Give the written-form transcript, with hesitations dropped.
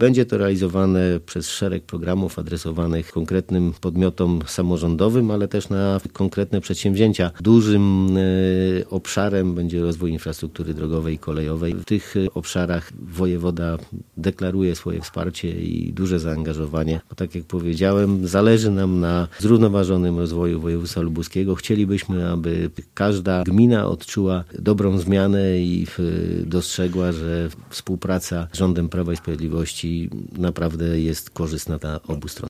Będzie to realizowane przez szereg programów adresowanych konkretnym podmiotom samorządowym, ale też na konkretne przedsięwzięcia. Dużym obszarem będzie rozwój infrastruktury drogowej i kolejowej. W tych obszarach wojewoda deklaruje swoje wsparcie i duże zaangażowanie. Bo tak jak powiedziałem, zależy nam na zrównoważonym rozwoju województwa lubuskiego. Chcielibyśmy, aby każda gmina odczuła dobrą zmianę i dostrzegła, że współpraca z rządem Prawa i Sprawiedliwości naprawdę jest korzystna dla obu stron.